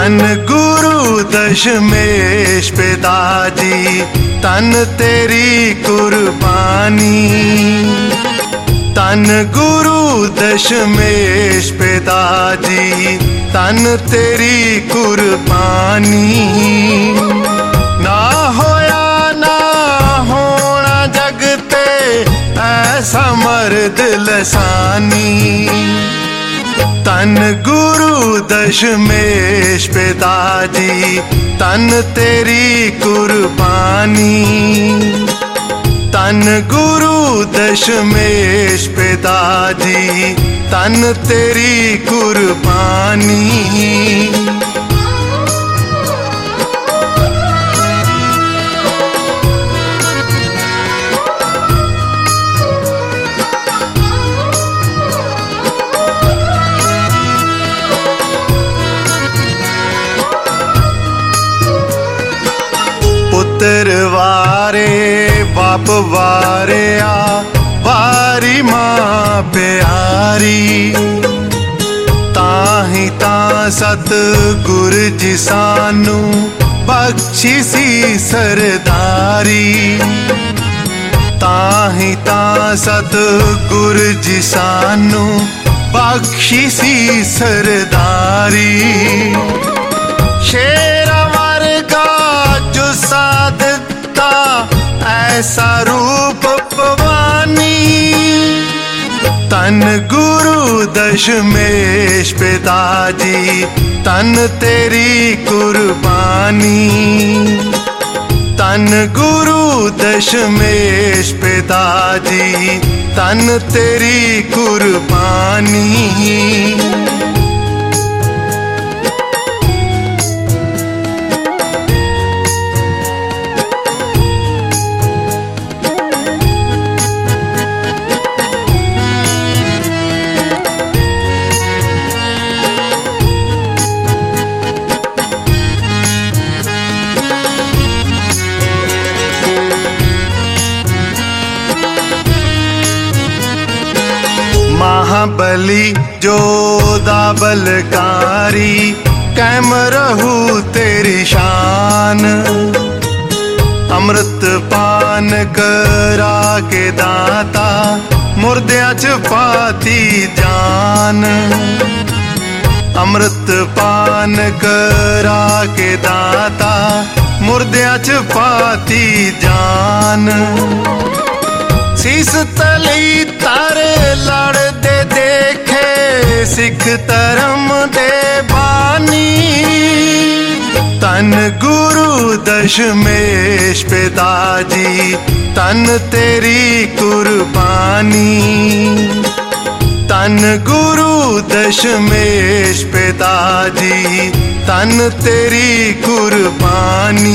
तन गुरु दशमेश पिताजी, तन तेरी कुर्बानी। तन गुरु दशमेश पिताजी, तन तेरी कुर्बानी। ना होया ना होना जगते ऐसा मर्द लसानी। तन गुरु दशमेश पिताजी, तन तेरी कुर्बानी। तन गुरु दशमेश पिताजी, तन तेरी कुर्बानी। पुत्र वारे बाप वारे आ, वारी मां प्यारी। ताही तां सतगुर जी सानू बख्शी सी सरदारी। ताही तां सतगुर जी सानू बख्शी सी सरदारी। शेरा वर्गा जो साधता ऐसा रूप पवानी। तन गुरु दशमेश पिताजी, तन तेरी कुर्बानी। तन गुरु दशमेश पिताजी, तन तेरी कुर्बानी। महाबली जोधा बलकारी, कैम रहू तेरी शान। अमृत पान करा के दाता, मुर्दियां च पाती जान। अमृत पान करा के दाता, मुर्दियां च पाती जान। सीस तली तारे लड़ दे देखे, सिख धर्म दे बानी। तन गुरु दशमेश पिताजी, तन तेरी कुर्बानी। तन गुरु दशमेश पिताजी, तन तेरी कुर्बानी।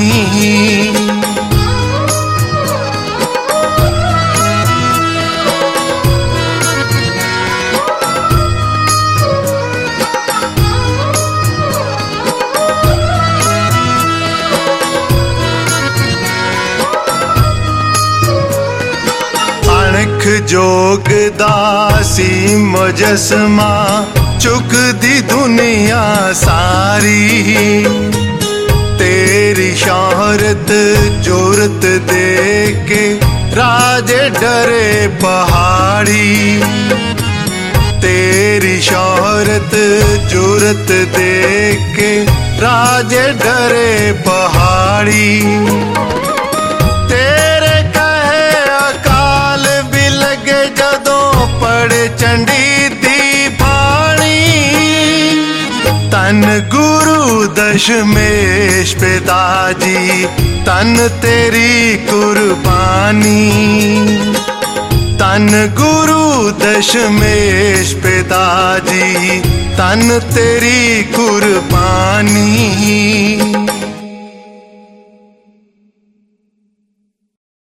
जोग दासी मुजस्मा, चुक दी दुनिया सारी। तेरी शोहरत जोरत देख के राजे डरे पहाड़ी। तेरी शोहरत जोरत देख के राजे डरे पहाड़ी। चंडी दी बाणी। तन गुरु दशमेश पिताजी, तन तेरी कुर्बानी। तन गुरु दशमेश पिताजी, तन तेरी कुर्बानी।